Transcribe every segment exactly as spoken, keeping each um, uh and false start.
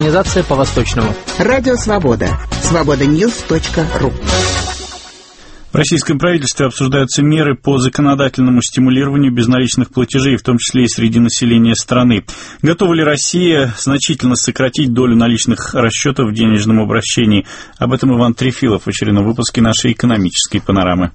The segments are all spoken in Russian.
Организация по Восточному. Радио Свобода. свобода ньюс точка ру. В российском правительстве обсуждаются меры по законодательному стимулированию безналичных платежей, в том числе и среди населения страны. Готова ли Россия значительно сократить долю наличных расчетов в денежном обращении? Об этом Иван Трефилов в очередном выпуске нашей экономической панорамы.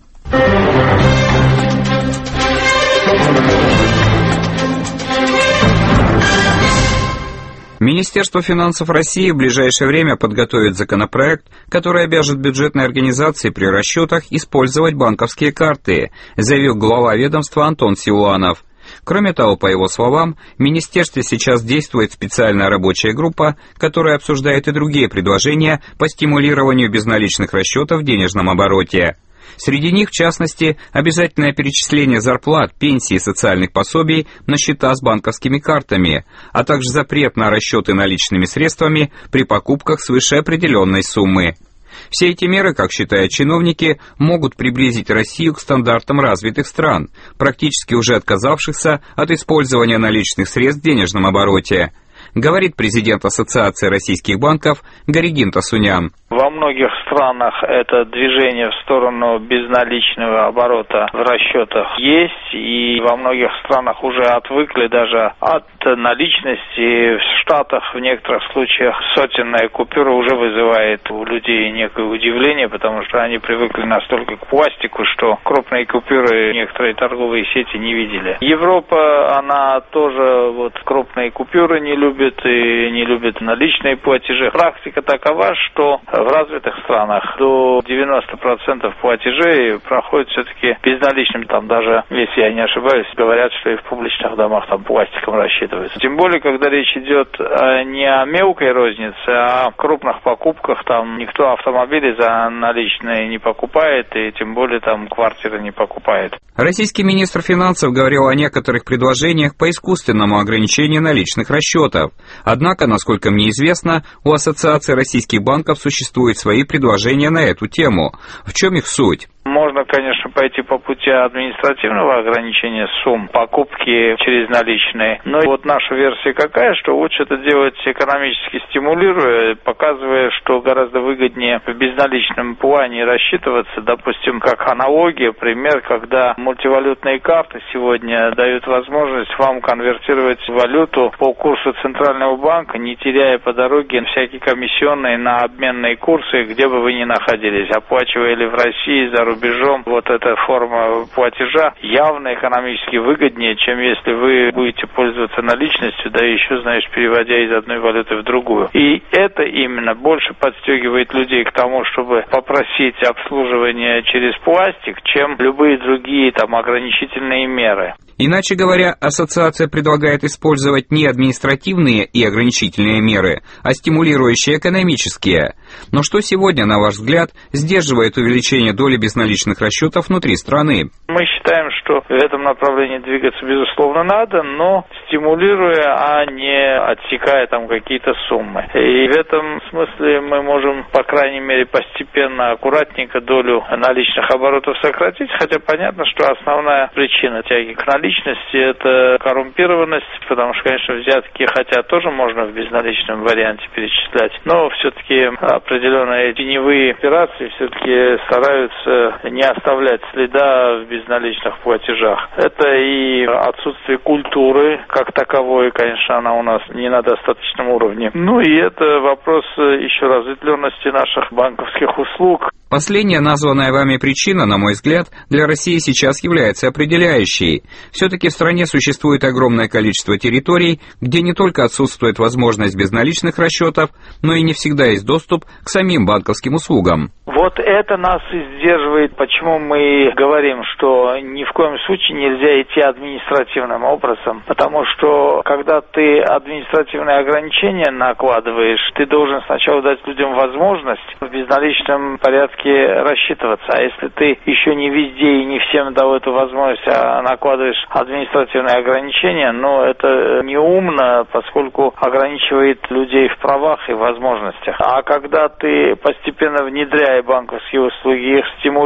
Министерство финансов России в ближайшее время подготовит законопроект, который обяжет бюджетные организации при расчетах использовать банковские карты, заявил глава ведомства Антон Силуанов. Кроме того, по его словам, в министерстве сейчас действует специальная рабочая группа, которая обсуждает и другие предложения по стимулированию безналичных расчетов в денежном обороте. Среди них, в частности, обязательное перечисление зарплат, пенсий и социальных пособий на счета с банковскими картами, а также запрет на расчеты наличными средствами при покупках свыше определенной суммы. Все эти меры, как считают чиновники, могут приблизить Россию к стандартам развитых стран, практически уже отказавшихся от использования наличных средств в денежном обороте, говорит президент Ассоциации российских банков Горигин Тасунян. Во многих странах это движение в сторону безналичного оборота в расчетах есть, и во многих странах уже отвыкли даже от наличности. В Штатах в некоторых случаях сотенная купюра уже вызывает у людей некое удивление, потому что они привыкли настолько к пластику, что крупные купюры некоторые торговые сети не видели. Европа, она тоже вот крупные купюры не любит и не любит наличные платежи. Практика такова, что в развитых странах до девяноста процентов платежей проходит все-таки безналичным. Там даже, если я не ошибаюсь, говорят, что и в публичных домах там пластиком рассчитываются. Тем более, когда речь идет не о мелкой рознице, а о крупных покупках, там никто автомобили за наличные не покупает, и тем более там квартиры не покупает. Российский министр финансов говорил о некоторых предложениях по искусственному ограничению наличных расчетов. Однако, насколько мне известно, у Ассоциации российских банков существуют свои предложения на эту тему. В чем их суть? Можно, конечно, пойти по пути административного ограничения сумм покупки через наличные. Но вот наша версия какая, что лучше это делать экономически стимулируя, показывая, что гораздо выгоднее в безналичном плане рассчитываться. Допустим, как аналогия, пример, когда мультивалютные карты сегодня дают возможность вам конвертировать валюту по курсу Центрального банка, не теряя по дороге всякие комиссионные на обменные курсы, где бы вы ни находились, оплачивая ли в России, за рубежом. Вот эта форма платежа явно экономически выгоднее, чем если вы будете пользоваться наличностью, да еще, знаешь, переводя из одной валюты в другую. И это именно больше подстегивает людей к тому, чтобы попросить обслуживание через пластик, чем любые другие там ограничительные меры. Иначе говоря, ассоциация предлагает использовать не административные и ограничительные меры, а стимулирующие экономические. Но что сегодня, на ваш взгляд, сдерживает увеличение доли безналичных расчетов внутри страны? Мы считаем, что в этом направлении двигаться, безусловно, надо, но стимулируя, а не отсекая там какие-то суммы. И в этом смысле мы можем, по крайней мере, постепенно, аккуратненько долю наличных оборотов сократить, хотя понятно, что основная причина тяги к наличности – это коррумпированность, потому что, конечно, взятки, хотя тоже можно в безналичном варианте перечислять, но все-таки определенные теневые операции все-таки стараются не оставлять следа в безналичных платежах. Это и отсутствие культуры как таковой, конечно, она у нас не на достаточном уровне. Ну и это вопрос еще разветвленности наших банковских услуг. Последняя названная вами причина, на мой взгляд, для России сейчас является определяющей. Все-таки в стране существует огромное количество территорий, где не только отсутствует возможность безналичных расчетов, но и не всегда есть доступ к самим банковским услугам. Вот это нас и сдерживает, почему мы говорим, что ни в коем случае нельзя идти административным образом, потому что когда ты административные ограничения накладываешь, ты должен сначала дать людям возможность в безналичном порядке рассчитываться, а если ты еще не везде и не всем дал эту возможность, а накладываешь административные ограничения, но это неумно, поскольку ограничивает людей в правах и возможностях. А когда ты постепенно внедряя банковские услуги, их стимулируешь,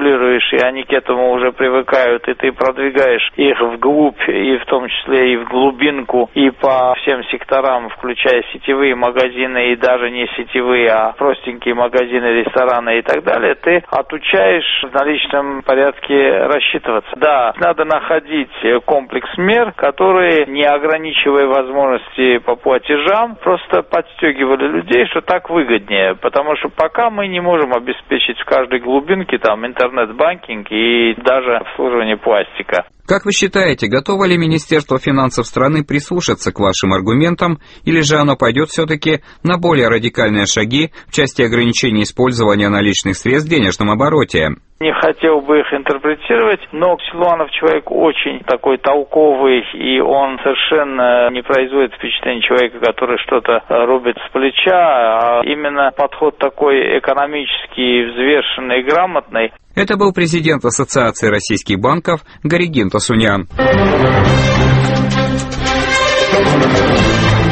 стимулируешь, и они к этому уже привыкают, и ты продвигаешь их вглубь, и в том числе и в глубинку, и по всем секторам, включая сетевые магазины, и даже не сетевые, а простенькие магазины, рестораны и так далее, ты отучаешь в наличном порядке рассчитываться. Да, надо находить комплекс мер, которые, не ограничивая возможности по платежам, просто подстегивали людей, что так выгоднее, потому что пока мы не можем обеспечить в каждой глубинке там интернет-банкинг и даже обслуживание пластика. Как вы считаете, готово ли Министерство финансов страны прислушаться к вашим аргументам, или же оно пойдет все-таки на более радикальные шаги в части ограничения использования наличных средств в денежном обороте? Не хотел бы их интерпретировать, но Силуанов человек очень такой толковый, и он совершенно не производит впечатление человека, который что-то рубит с плеча, а именно подход такой экономический, взвешенный и грамотный. Это был президент Ассоциации российских банков Горигин Тосунян.